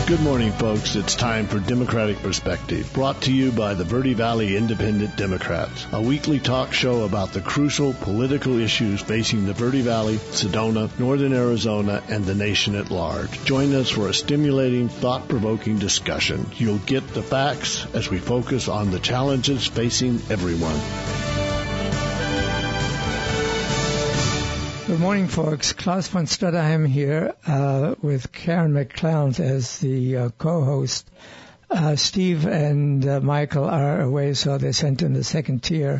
Good morning, folks. It's time for Democratic Perspective, brought to you by the Verde Valley Independent Democrats, a weekly talk show about the crucial political issues facing the Verde Valley, Sedona, Northern Arizona, and the nation at large. Join us for a stimulating, thought-provoking discussion. You'll get the facts as we focus on the challenges facing everyone. Good morning, folks. Klaus von Stutterheim here with Karen McClelland as the co-host. Steve and Michael are away, so they sent in the second tier.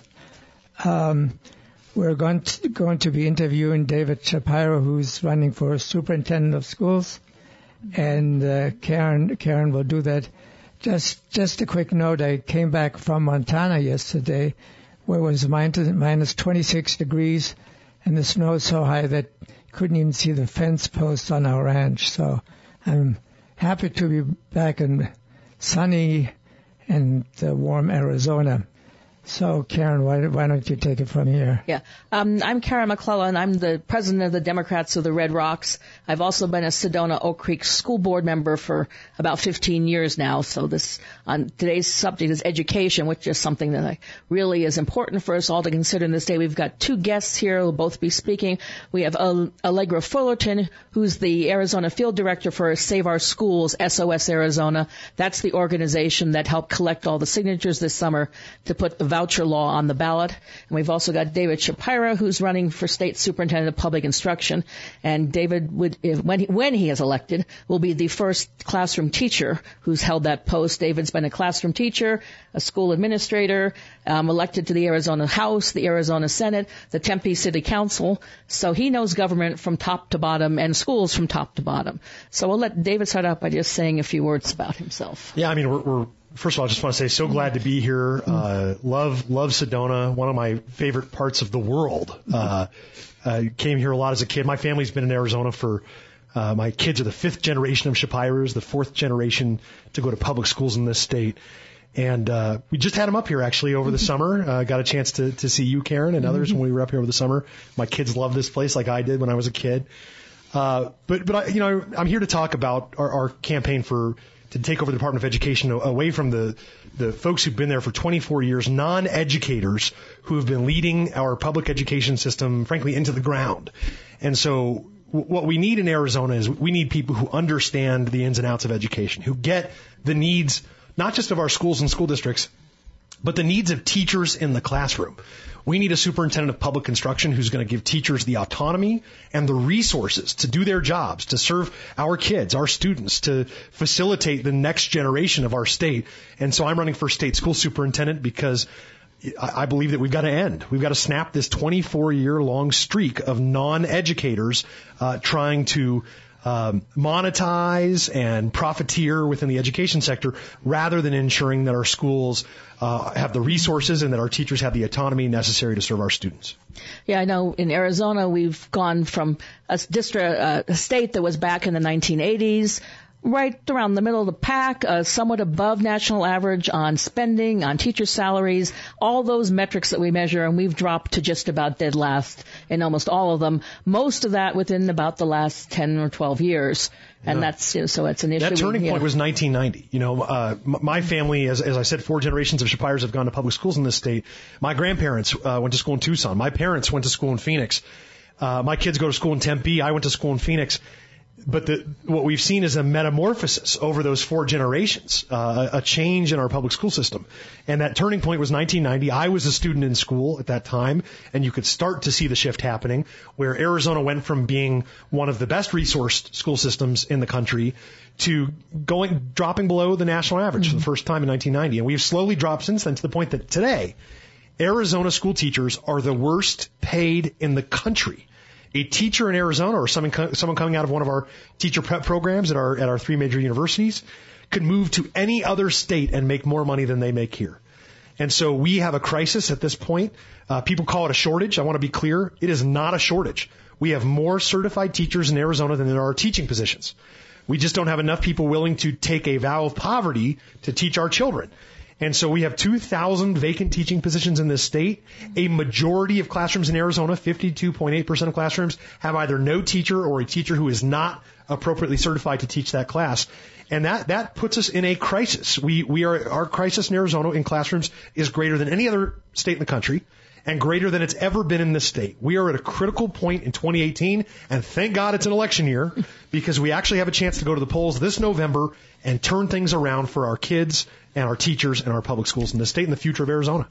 We're going to be interviewing David Shapiro, who's running for superintendent of schools, and Karen will do that. Just a quick note, I came back from Montana yesterday, where it was minus 26 degrees, and the snow is so high that you couldn't even see the fence posts on our ranch. So I'm happy to be back in sunny and warm Arizona. So, Karen, why don't you take it from here? Yeah. I'm Karen McClellan. I'm the president of the Democrats of the Red Rocks. I've also been a Sedona Oak Creek school board member for about 15 years now. So today's subject is education, which is something that really is important for us all to consider in this day. We've got two guests here who will both be speaking. We have Allegra Fullerton, who's the Arizona field director for Save Our Schools, SOS Arizona. That's the organization that helped collect all the signatures this summer to put the voucher law on the ballot. And we've also got David Shapiro, who's running for state superintendent of public instruction. And David, when he is elected, will be the first classroom teacher who's held that post. David's been a classroom teacher, a school administrator, elected to the Arizona House, the Arizona Senate, the Tempe City Council. So he knows government from top to bottom and schools from top to bottom. So we'll let David start out by just saying a few words about himself. Yeah, I mean, we're first of all, I just want to say, so glad to be here. Love Sedona, one of my favorite parts of the world. I came here a lot as a kid. My family's been in Arizona for, my kids are the fifth generation of Shapiros, the fourth generation to go to public schools in this state. And we just had them up here, actually, over the summer. Got a chance to see you, Karen, and others when we were up here over the summer. My kids love this place like I did when I was a kid. But I'm here to talk about our campaign to take over the Department of Education away from the folks who've been there for 24 years, non-educators who have been leading our public education system, frankly, into the ground. And so what we need in Arizona is we need people who understand the ins and outs of education, who get the needs, not just of our schools and school districts, but the needs of teachers in the classroom. We need a superintendent of public instruction who's going to give teachers the autonomy and the resources to do their jobs, to serve our kids, our students, to facilitate the next generation of our state. And so I'm running for state school superintendent because I believe that we've got to end. We've got to snap this 24-year-long streak of non-educators trying to monetize and profiteer within the education sector rather than ensuring that our schools have the resources and that our teachers have the autonomy necessary to serve our students. Yeah, I know in Arizona we've gone from a state that was back in the 1980s right around the middle of the pack, somewhat above national average on spending, on teacher salaries, all those metrics that we measure, and we've dropped to just about dead last in almost all of them. Most of that within about the last 10 or 12 years. And that's, so it's an issue. That turning point was 1990. My family, as I said, 4 generations of Shapiros have gone to public schools in this state. My grandparents went to school in Tucson. My parents went to school in Phoenix. My kids go to school in Tempe. I went to school in Phoenix. But what we've seen is a metamorphosis over those 4 generations, a change in our public school system. And that turning point was 1990. I was a student in school at that time, and you could start to see the shift happening, where Arizona went from being one of the best resourced school systems in the country to dropping below the national average for the first time in 1990. And we have slowly dropped since then to the point that today, Arizona school teachers are the worst paid in the country. A teacher in Arizona or someone coming out of one of our teacher prep programs at our 3 major universities could move to any other state and make more money than they make here. And so we have a crisis at this point. People call it a shortage. I want to be clear. It is not a shortage. We have more certified teachers in Arizona than there are teaching positions. We just don't have enough people willing to take a vow of poverty to teach our children. And so we have 2,000 vacant teaching positions in this state. A majority of classrooms in Arizona, 52.8% of classrooms, have either no teacher or a teacher who is not appropriately certified to teach that class. And that puts us in a crisis. Our crisis in Arizona in classrooms is greater than any other state in the country and greater than it's ever been in this state. We are at a critical point in 2018, and thank God it's an election year, because we actually have a chance to go to the polls this November and turn things around for our kids and our teachers and our public schools in this state and the future of Arizona.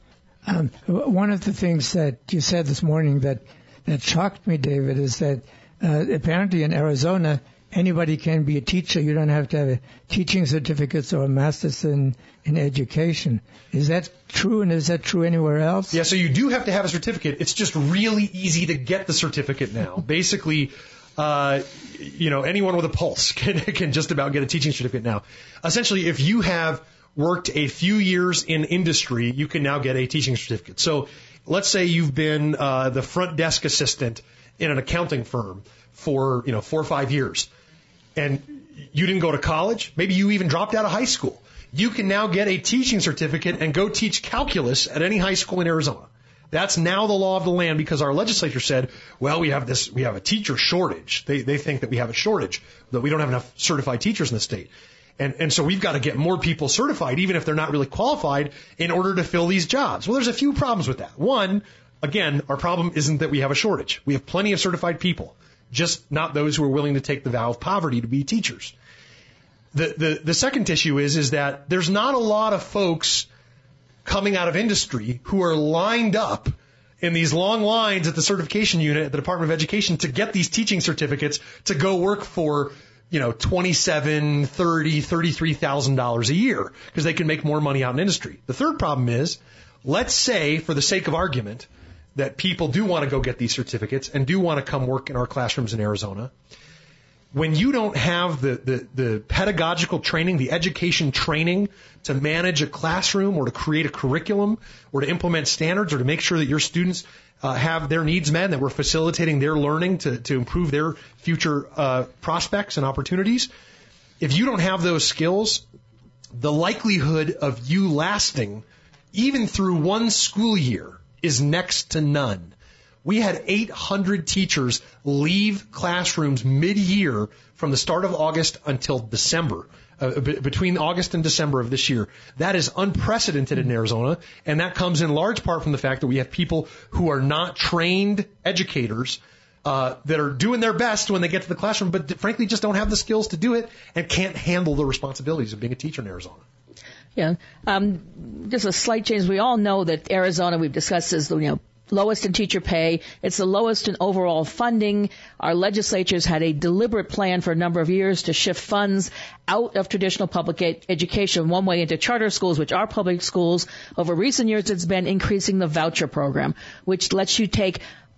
One of the things that you said this morning that shocked me, David, is that apparently in Arizona, anybody can be a teacher. You don't have to have a teaching certificate or a master's in education. Is that true, and is that true anywhere else? Yeah, so you do have to have a certificate. It's just really easy to get the certificate now. Basically, anyone with a pulse can just about get a teaching certificate now. Essentially, if you have worked a few years in industry, you can now get a teaching certificate. So let's say you've been the front desk assistant in an accounting firm for 4 or 5 years, and you didn't go to college. Maybe you even dropped out of high school. You can now get a teaching certificate and go teach calculus at any high school in Arizona. That's now the law of the land, because our legislature said, well, we have a teacher shortage. They think that we have a shortage, that we don't have enough certified teachers in the state. And so we've got to get more people certified, even if they're not really qualified, in order to fill these jobs. Well, there's a few problems with that. One, again, our problem isn't that we have a shortage. We have plenty of certified people, just not those who are willing to take the vow of poverty to be teachers. The second issue is that there's not a lot of folks coming out of industry who are lined up in these long lines at the certification unit at the Department of Education to get these teaching certificates to go work for, $27,000, $30,000, $33,000 a year, because they can make more money out in industry. The third problem is, let's say, for the sake of argument, that people do want to go get these certificates and do want to come work in our classrooms in Arizona. When you don't have the pedagogical training, the education training to manage a classroom or to create a curriculum or to implement standards or to make sure that your students have their needs met, that we're facilitating their learning to improve their future prospects and opportunities, if you don't have those skills, the likelihood of you lasting even through one school year is next to none. We had 800 teachers leave classrooms mid-year from the start of August until December, between August and December of this year. That is unprecedented in Arizona, and that comes in large part from the fact that we have people who are not trained educators that are doing their best when they get to the classroom, but frankly just don't have the skills to do it and can't handle the responsibilities of being a teacher in Arizona. Yeah. Just a slight change. We all know that Arizona, we've discussed, is lowest in teacher pay. It's the lowest in overall funding. Our legislatures had a deliberate plan for a number of years to shift funds out of traditional public education one way into charter schools, which are public schools. Over recent years, it's been increasing the voucher program, which lets you take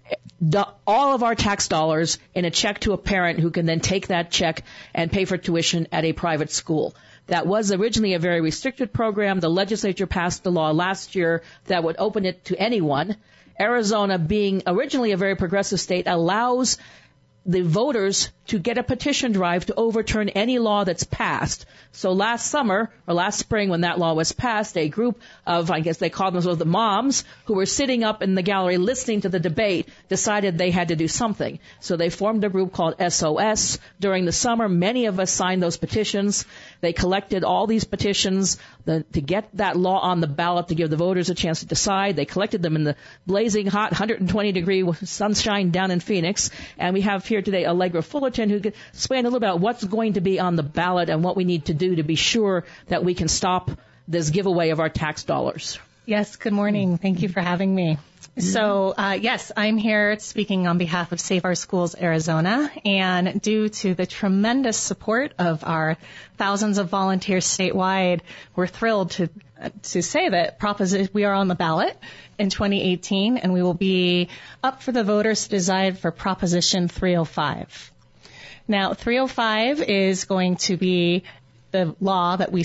all of our tax dollars in a check to a parent who can then take that check and pay for tuition at a private school. That was originally a very restricted program. The legislature passed the law last year that would open it to anyone. Arizona, being originally a very progressive state, allows the voters to get a petition drive to overturn any law that's passed. So last summer, or last spring when that law was passed, a group of, I guess they called themselves the moms, who were sitting up in the gallery listening to the debate, decided they had to do something. So they formed a group called SOS. During the summer, many of us signed those petitions. They collected all these petitions to get that law on the ballot to give the voters a chance to decide. They collected them in the blazing hot 120-degree sunshine down in Phoenix. And we have here today Allegra Fullerton, who can explain a little about what's going to be on the ballot and what we need to do to be sure that we can stop this giveaway of our tax dollars. Yes, good morning. Thank you for having me. So, yes, I'm here speaking on behalf of Save Our Schools Arizona, and due to the tremendous support of our thousands of volunteers statewide, we're thrilled to say that we are on the ballot in 2018, and we will be up for the voters to decide for Proposition 305. Now, 305 is going to be the law that we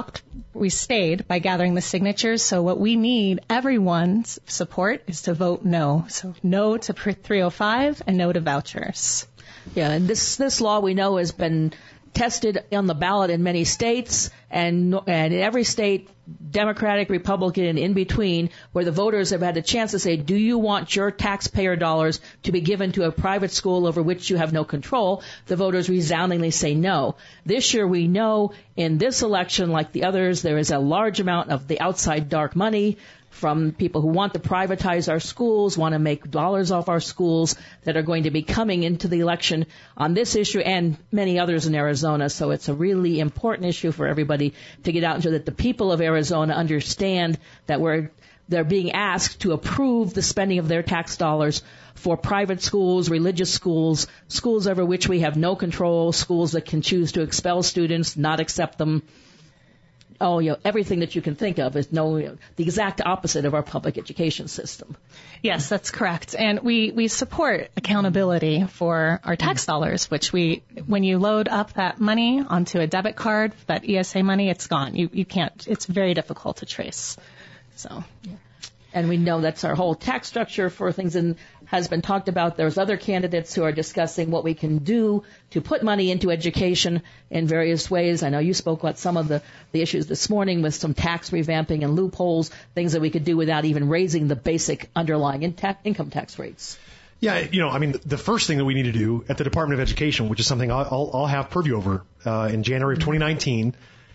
stayed by gathering the signatures. So what we need, everyone's support, is to vote no. So no to 305 and no to vouchers. Yeah, and this law we know has been tested on the ballot in many states, and in every state, Democratic, Republican, in between, where the voters have had a chance to say, do you want your taxpayer dollars to be given to a private school over which you have no control? The voters resoundingly say no. This year we know in this election, like the others, there is a large amount of the outside dark money from people who want to privatize our schools, want to make dollars off our schools, that are going to be coming into the election on this issue and many others in Arizona. So it's a really important issue for everybody to get out and so that the people of Arizona understand that they're being asked to approve the spending of their tax dollars for private schools, religious schools, schools over which we have no control, schools that can choose to expel students, not accept them. Everything that you can think of is the exact opposite of our public education system. Yes, that's correct. And we support accountability for our tax dollars, which when you load up that money onto a debit card, that ESA money, it's gone. You can't, it's very difficult to trace. So. Yeah. And we know that's our whole tax structure for things has been talked about. There's other candidates who are discussing what we can do to put money into education in various ways. I know you spoke about some of the issues this morning with some tax revamping and loopholes, things that we could do without even raising the basic underlying income tax rates. Yeah, the first thing that we need to do at the Department of Education, which is something I'll have purview over in January of 2019,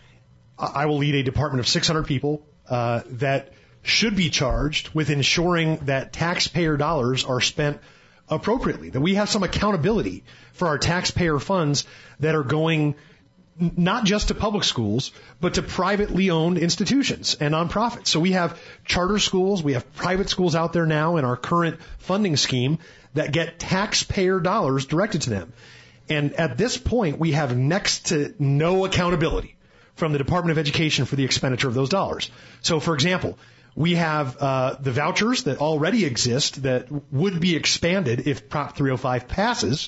I will lead a department of 600 people that should be charged with ensuring that taxpayer dollars are spent appropriately, that we have some accountability for our taxpayer funds that are going not just to public schools, but to privately owned institutions and nonprofits. So we have charter schools, we have private schools out there now in our current funding scheme that get taxpayer dollars directed to them. And at this point, we have next to no accountability from the Department of Education for the expenditure of those dollars. So, for example, we have the vouchers that already exist that would be expanded if Prop 305 passes,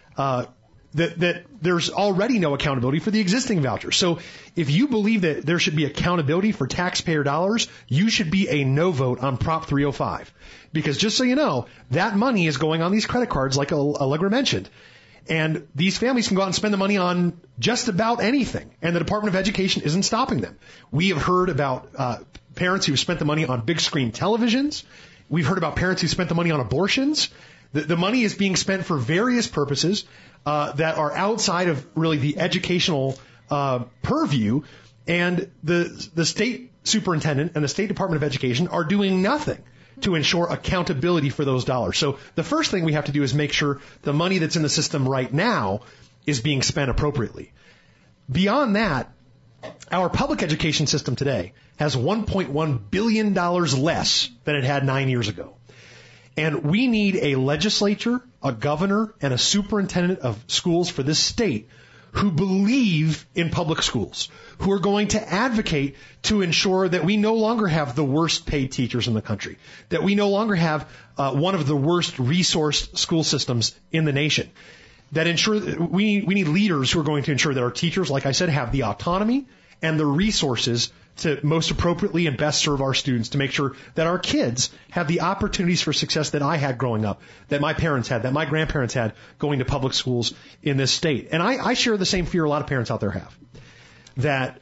that there's already no accountability for the existing vouchers. So if you believe that there should be accountability for taxpayer dollars, you should be a no vote on Prop 305. Because just so you know, that money is going on these credit cards like Allegra mentioned. And these families can go out and spend the money on just about anything. And the Department of Education isn't stopping them. We have heard about parents who spent the money on big screen televisions. We've heard about parents who spent the money on abortions. The money is being spent for various purposes that are outside of really the educational purview. And the state superintendent and the State Department of Education are doing nothing to ensure accountability for those dollars. So the first thing we have to do is make sure the money that's in the system right now is being spent appropriately. Beyond that, our public education system today has $1.1 billion less than it had 9 years ago. And we need a legislature, a governor, and a superintendent of schools for this state who believe in public schools, who are going to advocate to ensure that we no longer have the worst paid teachers in the country, that we no longer have one of the worst resourced school systems in the nation, that ensure we need leaders who are going to ensure that our teachers, like I said, have the autonomy and the resources to most appropriately and best serve our students, to make sure that our kids have the opportunities for success that I had growing up, that my parents had, that my grandparents had going to public schools in this state. And I share the same fear a lot of parents out there have. That,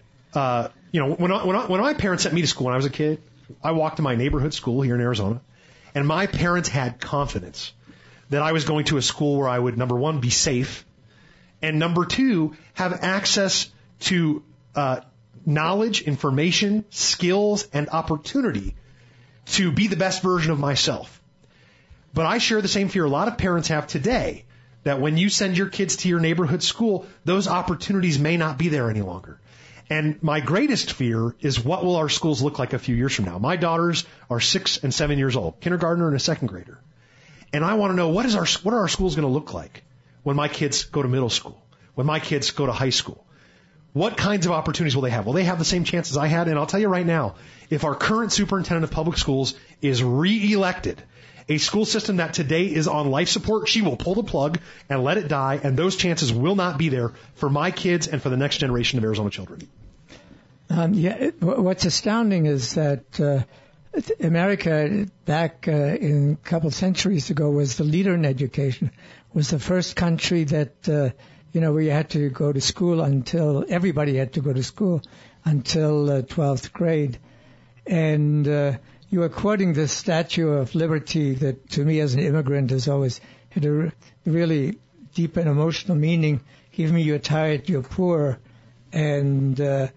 when my parents sent me to school when I was a kid, I walked to my neighborhood school here in Arizona, and my parents had confidence that I was going to a school where I would, number one, be safe, and number two, have access to knowledge, information, skills, and opportunity to be the best version of myself. But I share the same fear a lot of parents have today, that when you send your kids to your neighborhood school, those opportunities may not be there any longer. And my greatest fear is, what will our schools look like a few years from now? My daughters are 6 and 7 years old, kindergartner and a second grader. And I want to know, what are our schools going to look like when my kids go to middle school, when my kids go to high school? What kinds of opportunities will they have? Will they have the same chances I had? And I'll tell you right now, if our current superintendent of public schools is reelected, a school system that today is on life support, she will pull the plug and let it die, and those chances will not be there for my kids and for the next generation of Arizona children. What's astounding is that America, back in a couple centuries ago, was the leader in education, was the first country that we had to go to school everybody had to go to school until 12th grade. And you were quoting the Statue of Liberty that, to me as an immigrant, has always had a really deep and emotional meaning. Give me you're tired, you're poor. And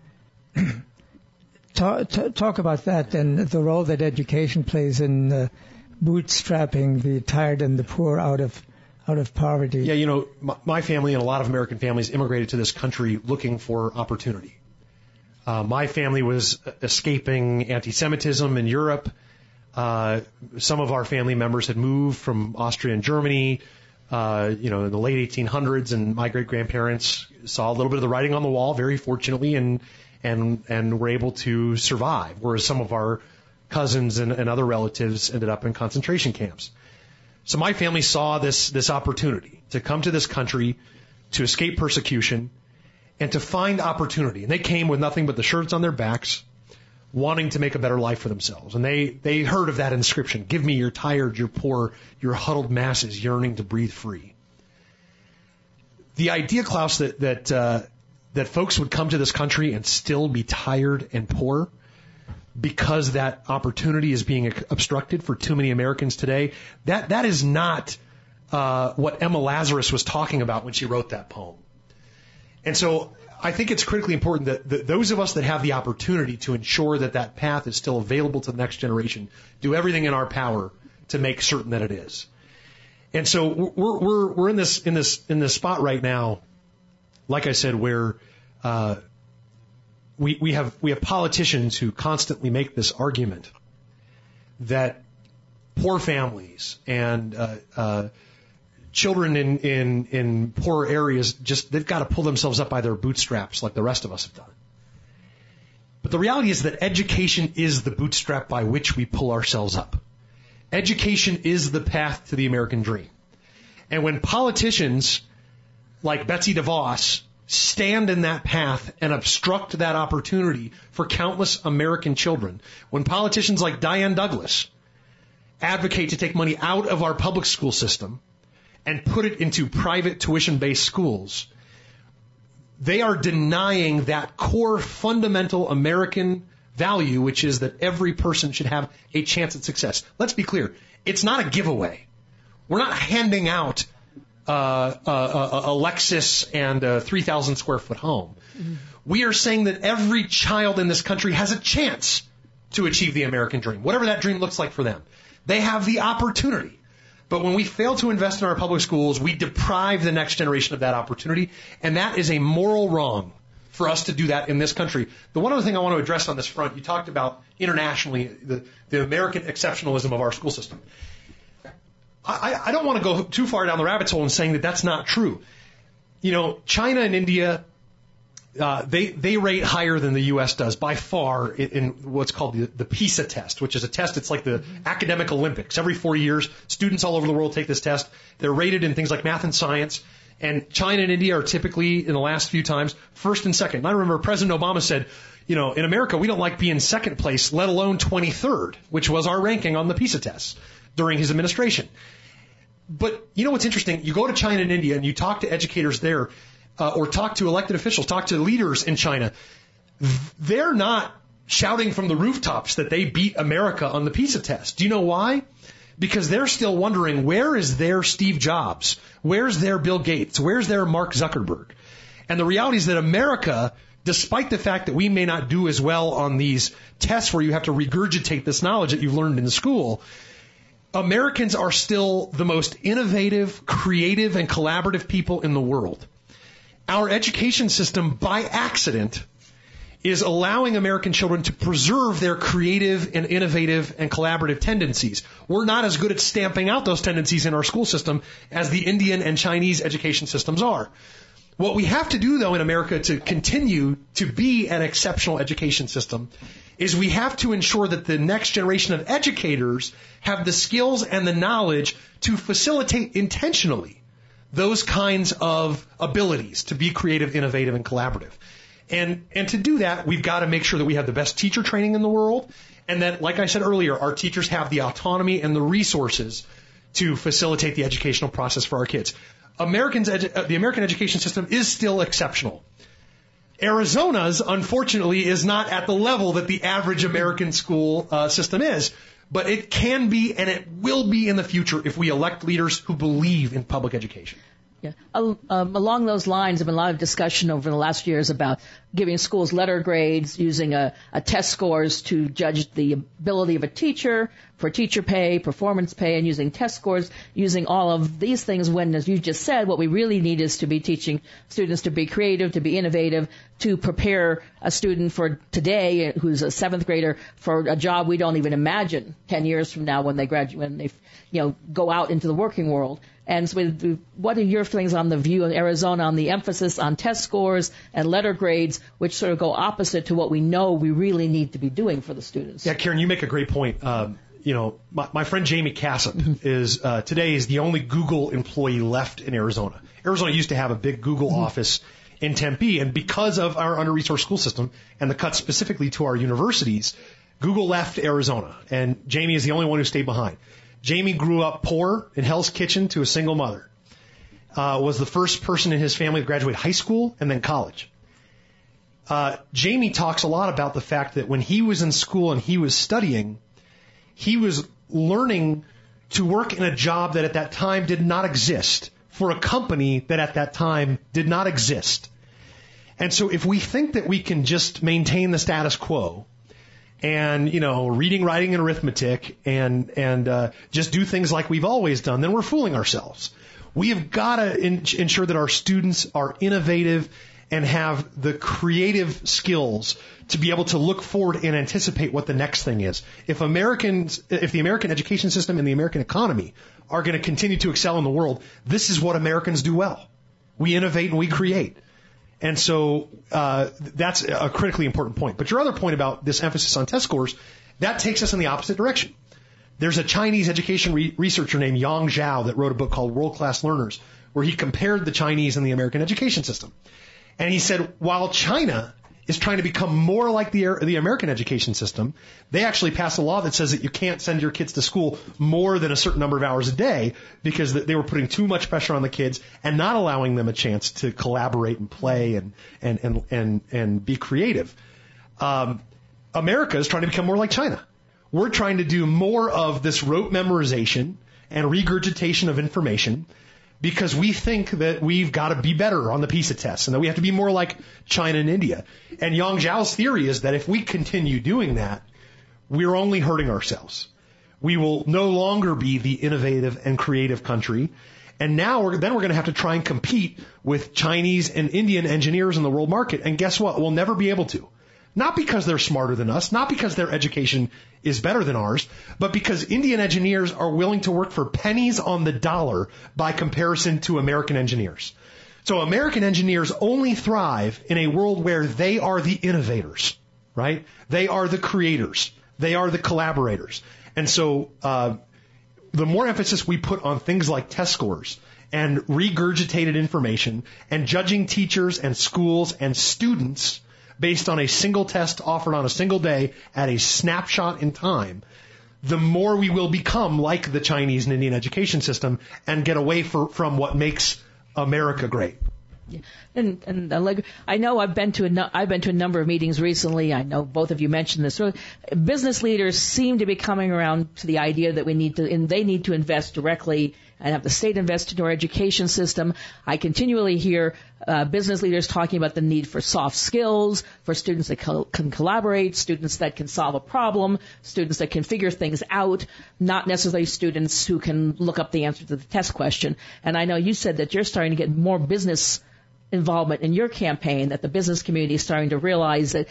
talk about that and the role that education plays in bootstrapping the tired and the poor out of poverty. Yeah, my family and a lot of American families immigrated to this country looking for opportunity. My family was escaping anti-Semitism in Europe. Some of our family members had moved from Austria and Germany, in the late 1800s, and my great-grandparents saw a little bit of the writing on the wall, very fortunately, and were able to survive, whereas some of our cousins and other relatives ended up in concentration camps. So my family saw this opportunity to come to this country, to escape persecution, and to find opportunity. And they came with nothing but the shirts on their backs, wanting to make a better life for themselves. And they heard of that inscription, "Give me your tired, your poor, your huddled masses yearning to breathe free." The idea, Klaus, that folks would come to this country and still be tired and poor because that opportunity is being obstructed for too many Americans today, that is not what Emma Lazarus was talking about when she wrote that poem. And so I think it's critically important that those of us that have the opportunity to ensure that path is still available to the next generation do everything in our power to make certain that it is. And so we're in this spot right now, like I said, where we have politicians who constantly make this argument that poor families and children in poor areas they've got to pull themselves up by their bootstraps like the rest of us have done. But the reality is that education is the bootstrap by which we pull ourselves up. Education is the path to the American dream. And when politicians like Betsy DeVos stand in that path and obstruct that opportunity for countless American children, when politicians like Diane Douglas advocate to take money out of our public school system and put it into private tuition-based schools, they are denying that core fundamental American value, which is that every person should have a chance at success. Let's be clear. It's not a giveaway. We're not handing out a Lexus and a 3,000 square foot home. Mm-hmm. We are saying that every child in this country has a chance to achieve the American dream, whatever that dream looks like for them. They have the opportunity. But when we fail to invest in our public schools, we deprive the next generation of that opportunity, and that is a moral wrong for us to do that in this country. The one other thing I want to address on this front, you talked about internationally the American exceptionalism of our school system. I don't want to go too far down the rabbit hole in saying that that's not true. China and India, they rate higher than the U.S. does by far in what's called the PISA test, which is a test. It's like the academic Olympics. Every 4 years, students all over the world take this test. They're rated in things like math and science. And China and India are typically, in the last few times, first and second. And I remember President Obama said, in America, we don't like being second place, let alone 23rd, which was our ranking on the PISA tests during his administration. But what's interesting? You go to China and India and you talk to educators there, or talk to elected officials, talk to leaders in China. They're not shouting from the rooftops that they beat America on the PISA test. Do you know why? Because they're still wondering, where is their Steve Jobs? Where's their Bill Gates? Where's their Mark Zuckerberg? And the reality is that America, despite the fact that we may not do as well on these tests where you have to regurgitate this knowledge that you've learned in school, Americans are still the most innovative, creative, and collaborative people in the world. Our education system, by accident, is allowing American children to preserve their creative and innovative and collaborative tendencies. We're not as good at stamping out those tendencies in our school system as the Indian and Chinese education systems are. What we have to do, though, in America to continue to be an exceptional education system is we have to ensure that the next generation of educators have the skills and the knowledge to facilitate intentionally those kinds of abilities to be creative, innovative, and collaborative. And to do that, we've got to make sure that we have the best teacher training in the world, and that, like I said earlier, our teachers have the autonomy and the resources to facilitate the educational process for our kids. the American education system is still exceptional. Arizona's, unfortunately, is not at the level that the average American school system is. But it can be, and it will be in the future if we elect leaders who believe in public education. Yeah. Along those lines, there's been a lot of discussion over the last years about giving schools letter grades, using a test scores to judge the ability of a teacher, for teacher pay, performance pay, and using test scores, using all of these things when, as you just said, what we really need is to be teaching students to be creative, to be innovative, to prepare a student for today, who's a 7th grader, for a job we don't even imagine 10 years from now when they graduate, when they go out into the working world. And so what are your feelings on the view of Arizona on the emphasis on test scores and letter grades, which sort of go opposite to what we know we really need to be doing for the students? Yeah, Karen, you make a great point. My friend Jamie Cassip is the only Google employee left in Arizona. Arizona used to have a big Google office in Tempe, and because of our under-resourced school system and the cuts specifically to our universities, Google left Arizona, and Jamie is the only one who stayed behind. Jamie grew up poor in Hell's Kitchen to a single mother. Was the first person in his family to graduate high school and then college. Jamie talks a lot about the fact that when he was in school and he was studying, he was learning to work in a job that at that time did not exist for a company that at that time did not exist. And so if we think that we can just maintain the status quo and, reading, writing, and arithmetic and just do things like we've always done, then we're fooling ourselves. We have got to ensure that our students are innovative and have the creative skills to be able to look forward and anticipate what the next thing is. If the American education system and the American economy are going to continue to excel in the world, this is what Americans do well. We innovate and we create. And so that's a critically important point. But your other point about this emphasis on test scores, that takes us in the opposite direction. There's a Chinese education researcher named Yang Zhao that wrote a book called World Class Learners, where he compared the Chinese and the American education system. And he said, while China is trying to become more like the American education system, they actually passed a law that says that you can't send your kids to school more than a certain number of hours a day because they were putting too much pressure on the kids and not allowing them a chance to collaborate and play and be creative. America is trying to become more like China. We're trying to do more of this rote memorization and regurgitation of information because we think that we've got to be better on the PISA tests and that we have to be more like China and India. And Yang Zhao's theory is that if we continue doing that, we're only hurting ourselves. We will no longer be the innovative and creative country. And now we're going to have to try and compete with Chinese and Indian engineers in the world market. And guess what? We'll never be able to. Not because they're smarter than us, not because their education is better than ours, but because Indian engineers are willing to work for pennies on the dollar by comparison to American engineers. So American engineers only thrive in a world where they are the innovators, right? They are the creators. They are the collaborators. And so the more emphasis we put on things like test scores and regurgitated information and judging teachers and schools and students based on a single test offered on a single day at a snapshot in time, the more we will become like the Chinese and Indian education system and get away from what makes America great. Yeah. And I know I've been to a number of meetings recently. I know both of you mentioned this. Business leaders seem to be coming around to the idea that they need to invest directly and have the state invest into our education system. I continually hear business leaders talking about the need for soft skills, for students that can collaborate, students that can solve a problem, students that can figure things out, not necessarily students who can look up the answer to the test question. And I know you said that you're starting to get more business involvement in your campaign, that the business community is starting to realize that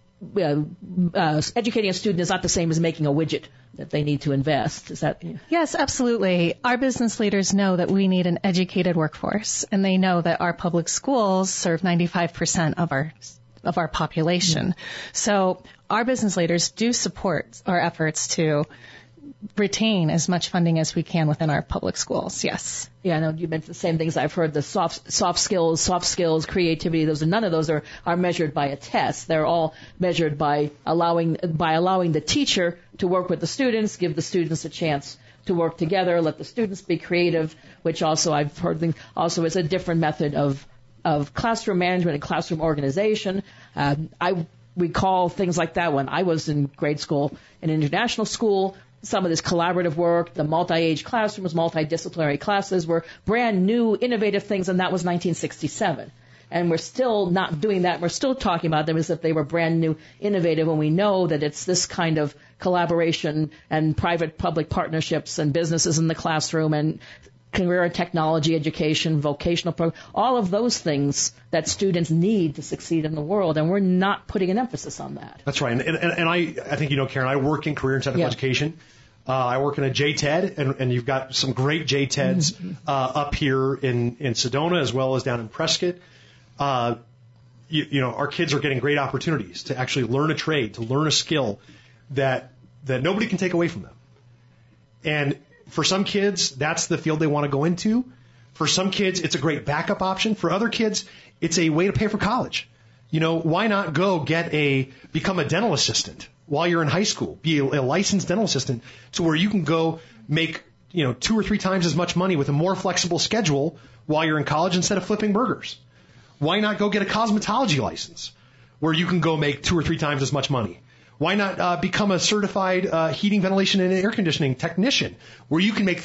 educating a student is not the same as making a widget, that they need to invest. Is that? Yeah. Yes, absolutely. Our business leaders know that we need an educated workforce, and they know that our public schools serve 95% of our population. Mm-hmm. So our business leaders do support our efforts to retain as much funding as we can within our public schools. Yes. Yeah, I know you mentioned the same things I've heard, the soft skills, creativity, none of those are measured by a test. They're all measured by allowing the teacher to work with the students, give the students a chance to work together, let the students be creative, which also I've heard also is a different method of classroom management and classroom organization. I recall things like that when I was in grade school, in international school. Some of this collaborative work, the multi-age classrooms, multidisciplinary classes were brand new, innovative things, and that was 1967. And we're still not doing that. We're still talking about them as if they were brand new, innovative, when we know that it's this kind of collaboration and private-public partnerships and businesses in the classroom and career and technology education, vocational program, all of those things that students need to succeed in the world, and we're not putting an emphasis on that. That's right. And I think, Karen, I work in career and technical education. I work in a JTED, and you've got some great JTEDs up here in Sedona as well as down in Prescott. Our kids are getting great opportunities to actually learn a trade, to learn a skill that nobody can take away from them. And for some kids, that's the field they want to go into. For some kids, it's a great backup option. For other kids, it's a way to pay for college. Why not go become a dental assistant while you're in high school, be a licensed dental assistant, to where you can go make, 2 or 3 times as much money with a more flexible schedule while you're in college instead of flipping burgers. Why not go get a cosmetology license where you can go make 2 or 3 times as much money? Why not become a certified heating, ventilation, and air conditioning technician where you can make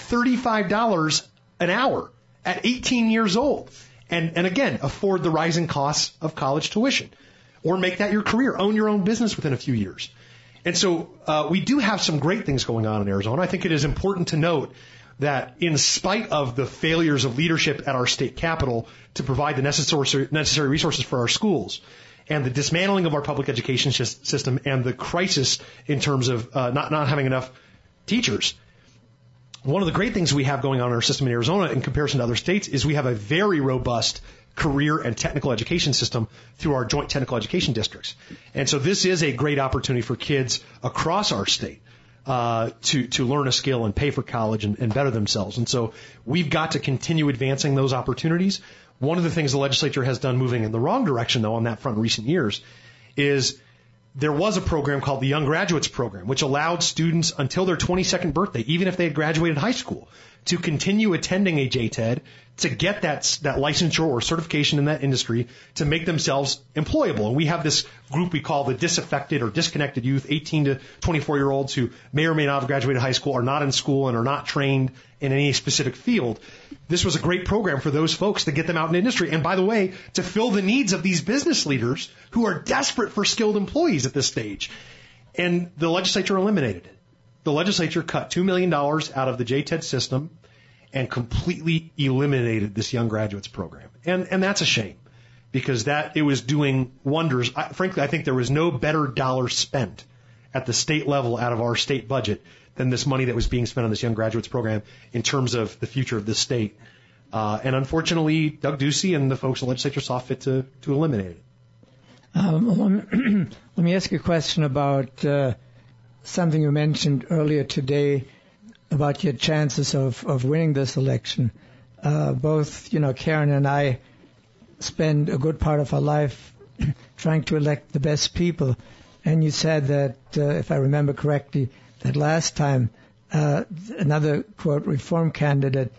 $35 an hour at 18 years old and again, afford the rising costs of college tuition? Or make that your career, own your own business within a few years. And so we do have some great things going on in Arizona. I think it is important to note that in spite of the failures of leadership at our state capital to provide the necessary resources for our schools, and the dismantling of our public education system, and the crisis in terms of not having enough teachers, one of the great things we have going on in our system in Arizona in comparison to other states is we have a very robust career and technical education system through our joint technical education districts. And so this is a great opportunity for kids across our state to learn a skill and pay for college and better themselves. And so we've got to continue advancing those opportunities. One of the things the legislature has done moving in the wrong direction, though, on that front in recent years is there was a program called the Young Graduates Program, which allowed students until their 22nd birthday, even if they had graduated high school, to continue attending a JTED to get that licensure or certification in that industry to make themselves employable. And we have this group we call the disaffected or disconnected youth, 18 to 24-year-olds who may or may not have graduated high school, are not in school, and are not trained in any specific field. This was a great program for those folks to get them out in industry. And by the way, to fill the needs of these business leaders who are desperate for skilled employees at this stage. And the legislature eliminated it. The legislature cut $2 million out of the JTED system and completely eliminated this Young Graduates Program. And that's a shame, because it was doing wonders. Frankly, I think there was no better dollar spent at the state level out of our state budget than this money that was being spent on this Young Graduates Program in terms of the future of this state. And unfortunately, Doug Ducey and the folks in the legislature saw fit to eliminate it. Let me ask you a question about something you mentioned earlier today about your chances of winning this election. Both, Karen and I spend a good part of our life trying to elect the best people. And you said that, if I remember correctly, that last time another, quote, reform candidate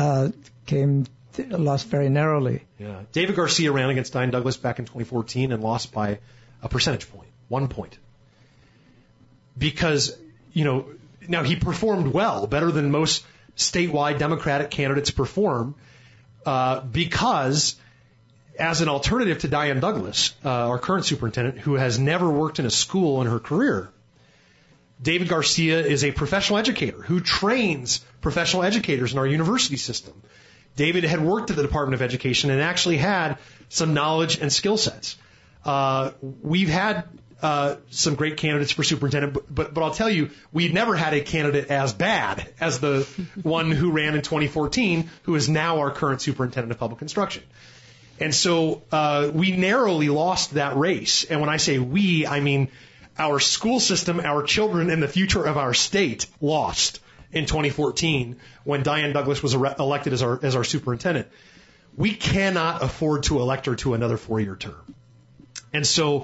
lost very narrowly. Yeah. David Garcia ran against Diane Douglas back in 2014 and lost by a percentage point, 1 point. Because, now he performed well, better than most statewide Democratic candidates perform, because as an alternative to Diane Douglas, our current superintendent, who has never worked in a school in her career, David Garcia is a professional educator who trains professional educators in our university system. David had worked at the Department of Education and actually had some knowledge and skill sets. We've had some great candidates for superintendent, but I'll tell you, we've never had a candidate as bad as the one who ran in 2014, who is now our current superintendent of public instruction. And so we narrowly lost that race. And when I say we, I mean our school system, our children, and the future of our state lost in 2014 when Diane Douglas was elected as our superintendent. We cannot afford to elect her to another 4-year term. And so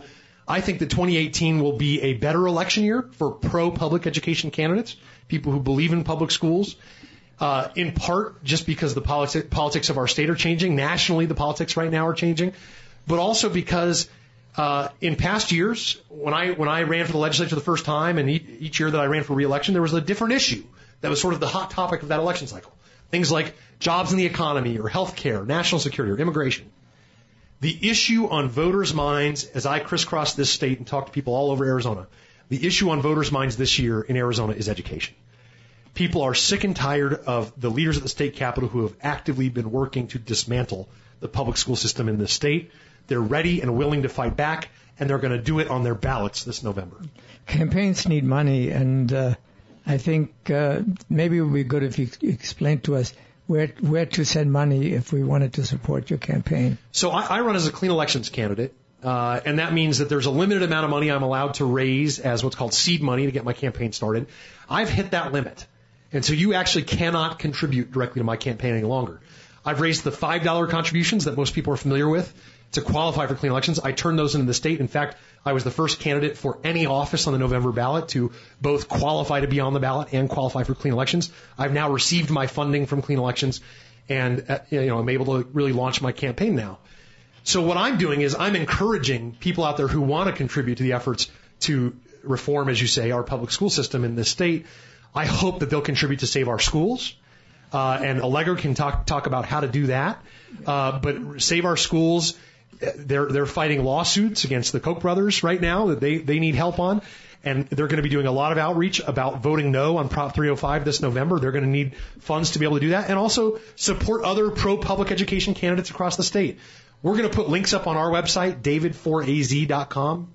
I think that 2018 will be a better election year for pro-public education candidates, people who believe in public schools, in part just because the politics of our state are changing. Nationally, the politics right now are changing, but also because in past years, when I ran for the legislature the first time, and each year that I ran for re-election, there was a different issue that was sort of the hot topic of that election cycle. Things like jobs in the economy or health care, national security, or immigration. The issue on voters' minds, as I crisscross this state and talk to people all over Arizona, the issue on voters' minds this year in Arizona is education. People are sick and tired of the leaders at the state capitol who have actively been working to dismantle the public school system in this state. They're ready and willing to fight back, and they're going to do it on their ballots this November. Campaigns need money, and I think maybe it would be good if you explained to us where to send money if we wanted to support your campaign. So I run as a clean elections candidate, and that means that there's a limited amount of money I'm allowed to raise as what's called seed money to get my campaign started. I've hit that limit, and so you actually cannot contribute directly to my campaign any longer. I've raised the $5 contributions that most people are familiar with to qualify for clean elections. I turned those into the state. In fact, I was the first candidate for any office on the November ballot to both qualify to be on the ballot and qualify for clean elections. I've now received my funding from clean elections, and I'm able to really launch my campaign now. So what I'm doing is I'm encouraging people out there who want to contribute to the efforts to reform, as you say, our public school system in this state. I hope that they'll contribute to Save Our Schools. And Allegra can talk about how to do that. But Save Our Schools, they're fighting lawsuits against the Koch brothers right now that they need help on. And they're going to be doing a lot of outreach about voting no on Prop 305 this November. They're going to need funds to be able to do that, and also support other pro-public education candidates across the state. We're going to put links up on our website, david4az.com,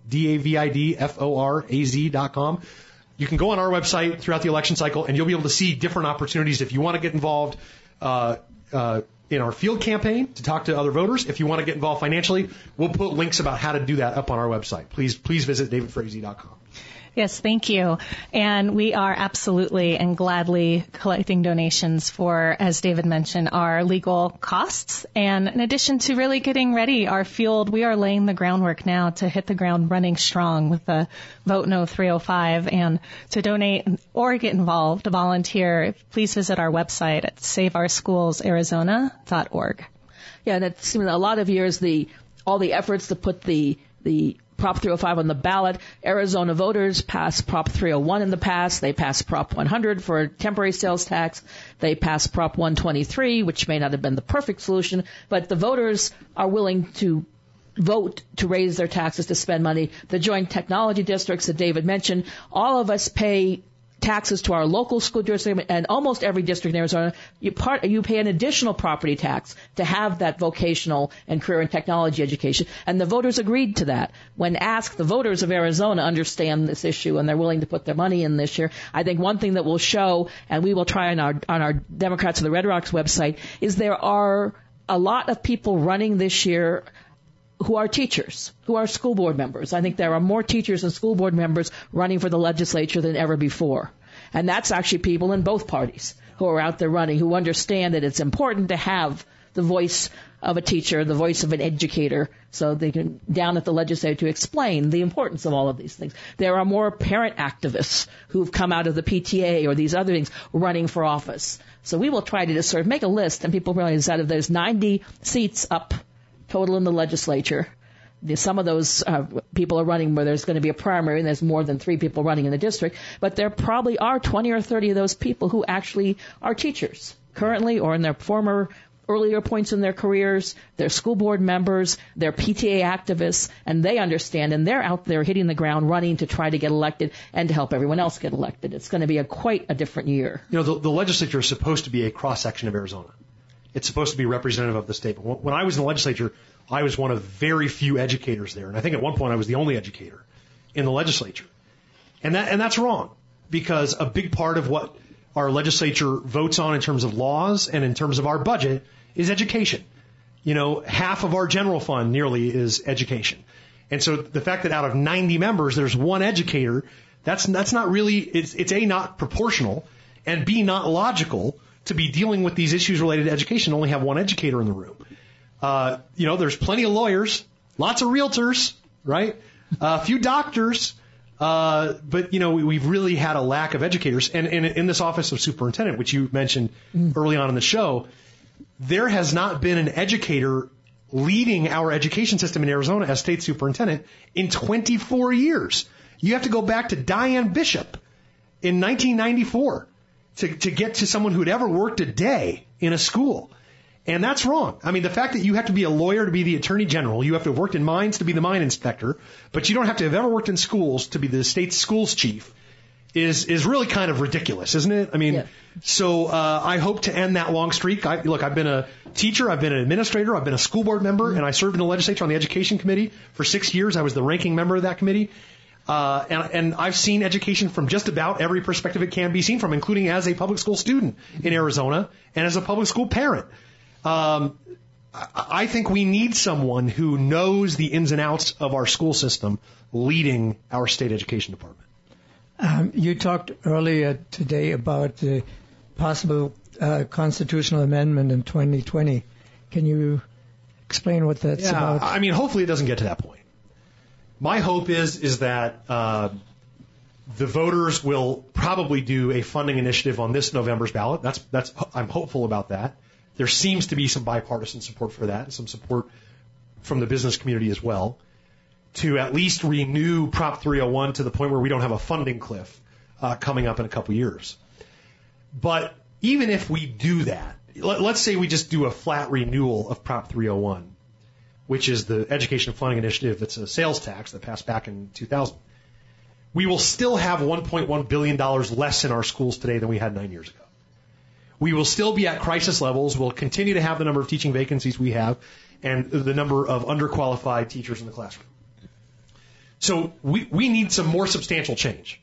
DAVIDFORAZ.com. You can go on our website throughout the election cycle, and you'll be able to see different opportunities if you want to get involved in our field campaign to talk to other voters. If you want to get involved financially, we'll put links about how to do that up on our website. Please visit davidforaz.com. Yes, thank you. And we are absolutely and gladly collecting donations for, as David mentioned, our legal costs. And in addition to really getting ready our field, we are laying the groundwork now to hit the ground running strong with the Vote No 305. And to donate or get involved, to volunteer, please visit our website at saveourschoolsarizona.org. Yeah, and it's a lot of years all the efforts to put the Prop 305 on the ballot. Arizona voters passed Prop 301 in the past. They passed Prop 100 for temporary sales tax. They passed Prop 123, which may not have been the perfect solution, but the voters are willing to vote to raise their taxes to spend money. The joint technology districts that David mentioned, all of us pay taxes to our local school district, and almost every district in Arizona, you pay an additional property tax to have that vocational and career and technology education. And the voters agreed to that. When asked, the voters of Arizona understand this issue, and they're willing to put their money in this year. I think one thing that will show, and we will try on our Democrats of the Red Rocks website, is there are a lot of people running this year who are teachers, who are school board members. I think there are more teachers and school board members running for the legislature than ever before. And that's actually people in both parties who are out there running, who understand that it's important to have the voice of a teacher, the voice of an educator, so they can down at the legislature to explain the importance of all of these things. There are more parent activists who've come out of the PTA or these other things running for office. So we will try to just sort of make a list, and people realize that if there's 90 seats up total in the legislature, some of those people are running where there's going to be a primary and there's more than 3 people running in the district, but there probably are 20 or 30 of those people who actually are teachers currently or in their former earlier points in their careers. They're school board members, they're PTA activists, and they understand, and they're out there hitting the ground running to try to get elected and to help everyone else get elected. It's going to be quite a different year. You know, the legislature is supposed to be a cross-section of Arizona. It's supposed to be representative of the state. But when I was in the legislature, I was one of very few educators there. And I think at one point I was the only educator in the legislature. And that's wrong, because a big part of what our legislature votes on in terms of laws and in terms of our budget is education. You know, half of our general fund nearly is education. And so the fact that out of 90 members, there's one educator, that's not really, it's A, not proportional, and B, not logical to be dealing with these issues related to education, only have one educator in the room. There's plenty of lawyers, lots of realtors, right? a few doctors, but we've really had a lack of educators. And in this office of superintendent, which you mentioned early on in the show, there has not been an educator leading our education system in Arizona as state superintendent in 24 years. You have to go back to Diane Bishop in 1994 to get to someone who had ever worked a day in a school. And that's wrong. I mean, the fact that you have to be a lawyer to be the attorney general, you have to have worked in mines to be the mine inspector, but you don't have to have ever worked in schools to be the state schools chief is really kind of ridiculous, isn't it? I mean, So I hope to end that long streak. I've been a teacher, I've been an administrator, I've been a school board member, and I served in the legislature on the education committee for 6 years. I was the ranking member of that committee. And I've seen education from just about every perspective it can be seen from, including as a public school student in Arizona and as a public school parent. I think we need someone who knows the ins and outs of our school system leading our state education department. You talked earlier today about the possible constitutional amendment in 2020. Can you explain what that's about? I mean, hopefully it doesn't get to that point. My hope is that the voters will probably do a funding initiative on this November's ballot. I'm hopeful about that. There seems to be some bipartisan support for that, and some support from the business community as well, to at least renew Prop 301 to the point where we don't have a funding cliff coming up in a couple years. But even if we do that, let's say we just do a flat renewal of Prop 301, which is the education funding initiative that's a sales tax that passed back in 2000. We will still have $1.1 billion less in our schools today than we had 9 years ago. We will still be at crisis levels. We'll continue to have the number of teaching vacancies we have and the number of underqualified teachers in the classroom. So we need some more substantial change.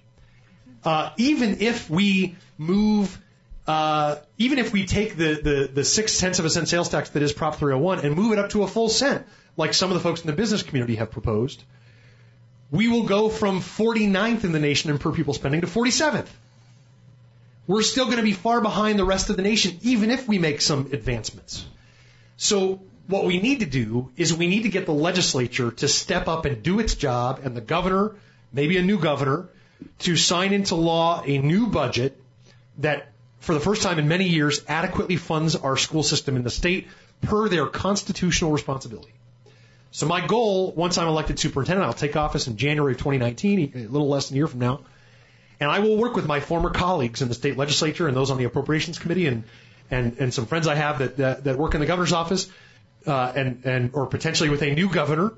Even if we move, even if we take the 0.6 of a cent sales tax that is Prop 301 and move it up to a full cent, like some of the folks in the business community have proposed, we will go from 49th in the nation in per pupil spending to 47th. We're still going to be far behind the rest of the nation, even if we make some advancements. So what we need to do is we need to get the legislature to step up and do its job, and the governor, maybe a new governor, to sign into law a new budget that, for the first time in many years, adequately funds our school system in the state per their constitutional responsibility. So my goal, once I'm elected superintendent, I'll take office in January of 2019, a little less than a year from now, and I will work with my former colleagues in the state legislature and those on the appropriations committee and some friends I have that work in the governor's office, or potentially with a new governor,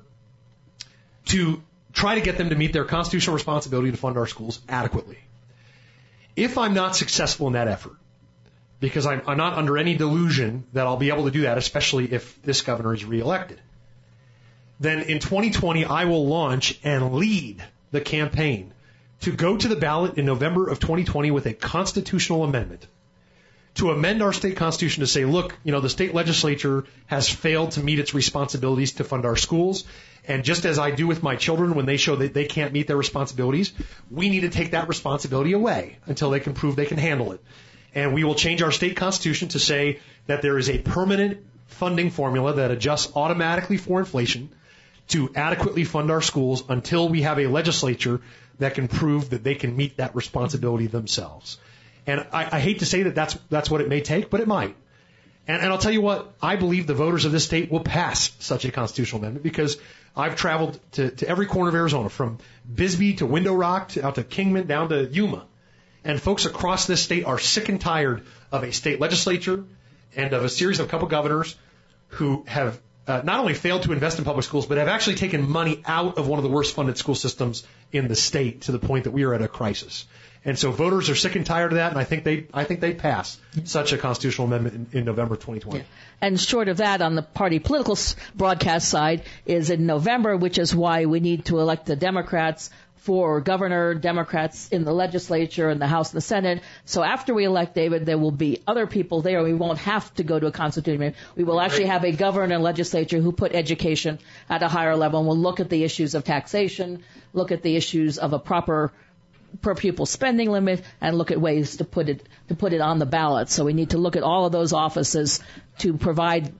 to try to get them to meet their constitutional responsibility to fund our schools adequately. If I'm not successful in that effort, because I'm not under any delusion that I'll be able to do that, especially if this governor is reelected, then in 2020 I will launch and lead the campaign to go to the ballot in November of 2020 with a constitutional amendment to amend our state constitution to say, look, the state legislature has failed to meet its responsibilities to fund our schools. And just as I do with my children when they show that they can't meet their responsibilities, we need to take that responsibility away until they can prove they can handle it. And we will change our state constitution to say that there is a permanent funding formula that adjusts automatically for inflation to adequately fund our schools until we have a legislature that can prove that they can meet that responsibility themselves. And I hate to say that that's what it may take, but it might. And I'll tell you what, I believe the voters of this state will pass such a constitutional amendment because I've traveled to every corner of Arizona, from Bisbee to Window Rock out to Kingman down to Yuma. And folks across this state are sick and tired of a state legislature and of a series of couple governors who have not only failed to invest in public schools, but have actually taken money out of one of the worst funded school systems in the state to the point that we are at a crisis. And so voters are sick and tired of that, and I think they pass such a constitutional amendment in November 2020. Yeah. And short of that, on the party political broadcast side, is in November, which is why we need to elect the Democrats for governor, Democrats in the legislature and the House and the Senate. So after we elect David, there will be other people there. We won't have to go to a constitution. We will actually have a governor and legislature who put education at a higher level, and will look at the issues of taxation, look at the issues of a proper per pupil spending limit, and look at ways to put it on the ballot. So we need to look at all of those offices to provide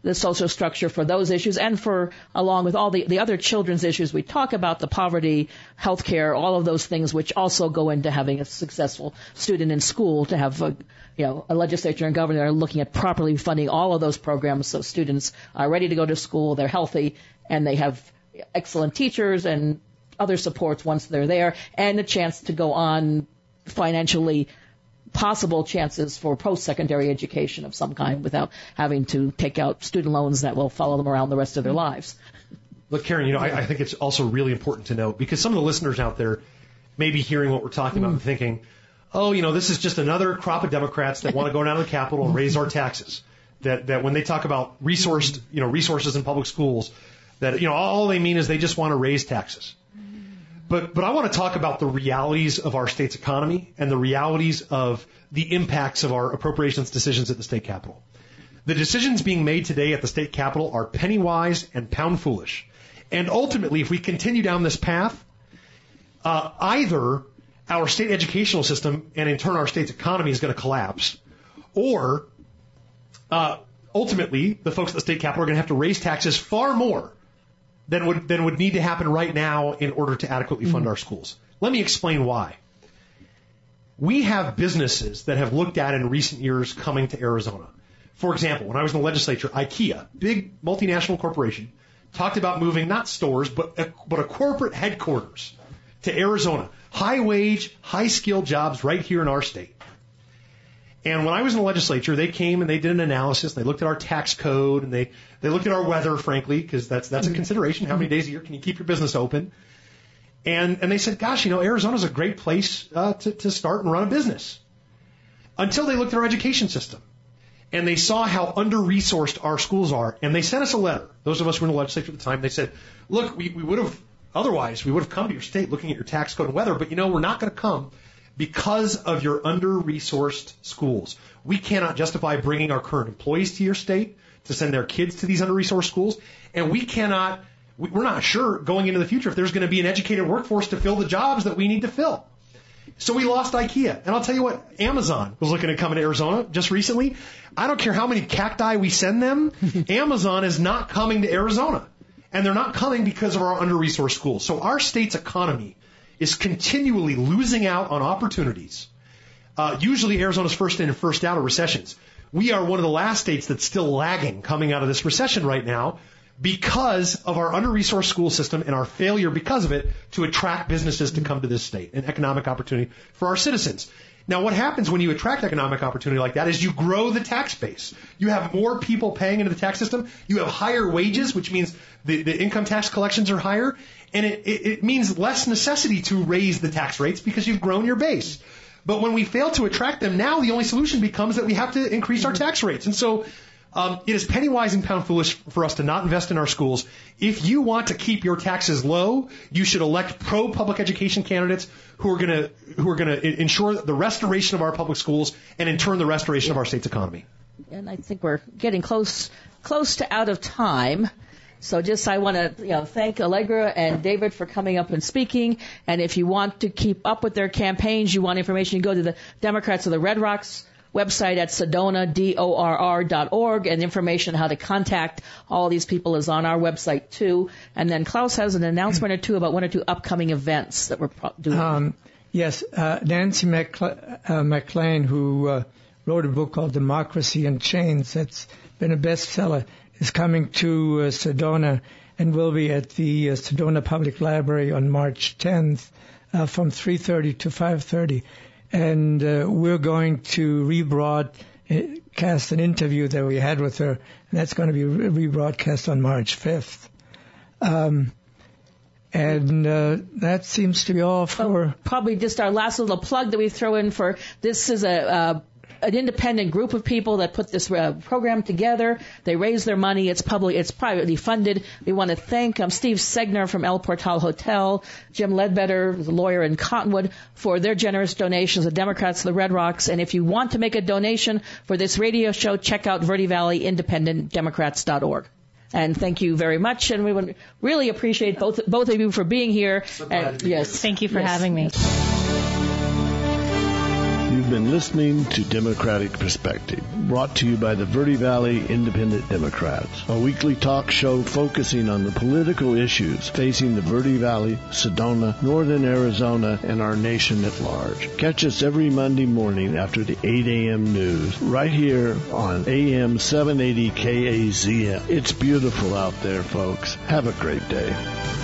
the social structure for those issues and for, along with all the other children's issues we talk about, the poverty, healthcare, all of those things which also go into having a successful student in school, to have a legislature and governor are looking at properly funding all of those programs so students are ready to go to school, they're healthy, and they have excellent teachers and other supports once they're there, and a chance to go on financially possible chances for post-secondary education of some kind without having to take out student loans that will follow them around the rest of their lives. Look, Karen, I think it's also really important to note, because some of the listeners out there may be hearing what we're talking about and thinking, this is just another crop of Democrats that want to go down to the Capitol and raise our taxes. That when they talk about resources in public schools, that, all they mean is they just want to raise taxes. But I want to talk about the realities of our state's economy and the realities of the impacts of our appropriations decisions at the state capitol. The decisions being made today at the state capitol are penny wise and pound foolish. And ultimately, if we continue down this path, either our state educational system and in turn our state's economy is going to collapse, or ultimately the folks at the state capitol are going to have to raise taxes far more than would need to happen right now in order to adequately fund our schools. Let me explain why. We have businesses that have looked at in recent years coming to Arizona. For example, when I was in the legislature, IKEA, big multinational corporation, talked about moving not stores, but a corporate headquarters to Arizona. High wage, high skilled jobs right here in our state. And when I was in the legislature, they came and they did an analysis. They looked at our tax code and they looked at our weather, frankly, because that's a consideration. How many days a year can you keep your business open? And they said, gosh, Arizona's a great place to start and run a business. Until they looked at our education system. And they saw how under-resourced our schools are. And they sent us a letter. Those of us who were in the legislature at the time, they said, look, we would have come to your state looking at your tax code and weather, but we're not going to come because of your under-resourced schools. We cannot justify bringing our current employees to your state to send their kids to these under-resourced schools. And we're not sure going into the future if there's going to be an educated workforce to fill the jobs that we need to fill. So we lost IKEA. And I'll tell you what, Amazon was looking at coming to Arizona just recently. I don't care how many cacti we send them, Amazon is not coming to Arizona. And they're not coming because of our under-resourced schools. So our state's economy is continually losing out on opportunities. Usually Arizona's first in and first out of recessions. We are one of the last states that's still lagging coming out of this recession right now because of our under-resourced school system and our failure because of it to attract businesses to come to this state and economic opportunity for our citizens. Now, what happens when you attract economic opportunity like that is you grow the tax base. You have more people paying into the tax system. You have higher wages, which means the income tax collections are higher. And it means less necessity to raise the tax rates because you've grown your base. But when we fail to attract them, now the only solution becomes that we have to increase our tax rates. And so it is penny wise and pound foolish for us to not invest in our schools. If you want to keep your taxes low, you should elect pro-public education candidates who are going to ensure the restoration of our public schools and in turn the restoration of our state's economy. And I think we're getting close to out of time. So I want to thank Allegra and David for coming up and speaking. And if you want to keep up with their campaigns, you want information, you go to the Democrats of the Red Rocks website at Sedona, DORR.org, and information on how to contact all these people is on our website too. And then Klaus has an announcement or two about one or two upcoming events that we're doing. Yes, Nancy McLean, who wrote a book called Democracy in Chains, that's been a bestseller, is coming to Sedona and will be at the Sedona Public Library on March 10th from 3:30 to 5:30. And we're going to rebroadcast an interview that we had with her, and that's going to be rebroadcast on March 5th. And that seems to be all for... Probably just our last little plug that we throw in for this is an independent group of people that put this program together. They raise their money. It's privately funded. We want to thank Steve Segner from El Portal Hotel, Jim Ledbetter, the lawyer in Cottonwood, for their generous donations, the Democrats of the Red Rocks. And if you want to make a donation for this radio show, check out Verde Valley IndependentDemocrats.org. And thank you very much. And we would really appreciate both of you for being here. So glad to be yes. here. Thank you for having me. You've been listening to Democratic Perspective, brought to you by the Verde Valley Independent Democrats, a weekly talk show focusing on the political issues facing the Verde Valley, Sedona, Northern Arizona, and our nation at large. Catch us every Monday morning after the 8 a.m. news, right here on AM 780 KAZM. It's beautiful out there, folks. Have a great day.